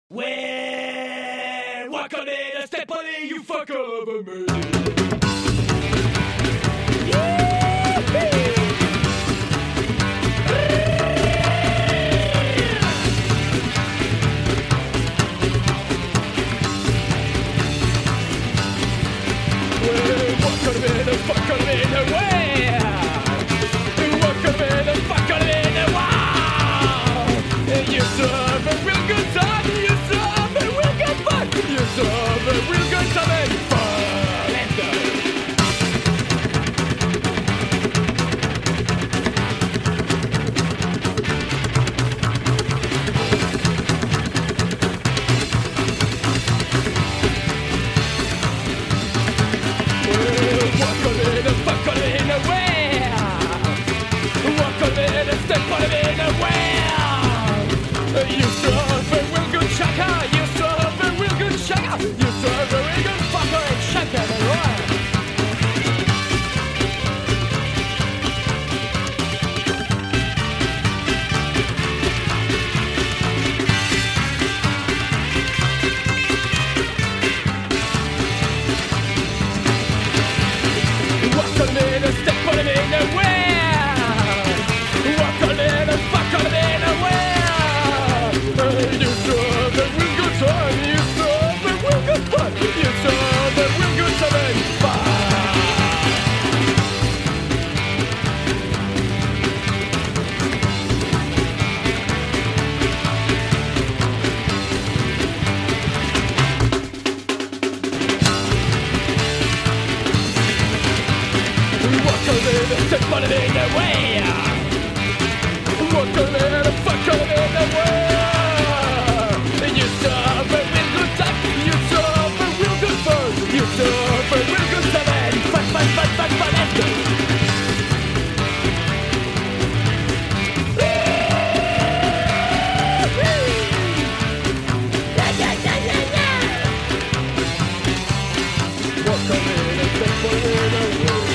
Well, walk on it, a step on it, you fuck all over me. Well, walk on it, a fuck on it, away. Walk on it, a fuck on it, wow. You serve a real good time, you serve a real good fun, you serve a real good time and fun. Let's go. Walk on it, a fuck on it, away. Walk on it, a step on it, away. You serve a real good shaka, you serve a real good shaka, you serve a real good fucker and shaka and roll. Walk on it, a step on it, away. Walk on it, a fuck on it, away. You serve a real good time, you serve a real good fun, you serve a real good time and fun. Walk on it, step on it, away. Walk on it, fuck on it, away. You serve a real good time, you serve a real good fun, you serve a real good time and fun, fun, fun, fun, fun, let's go. Walk on it, step on it, away.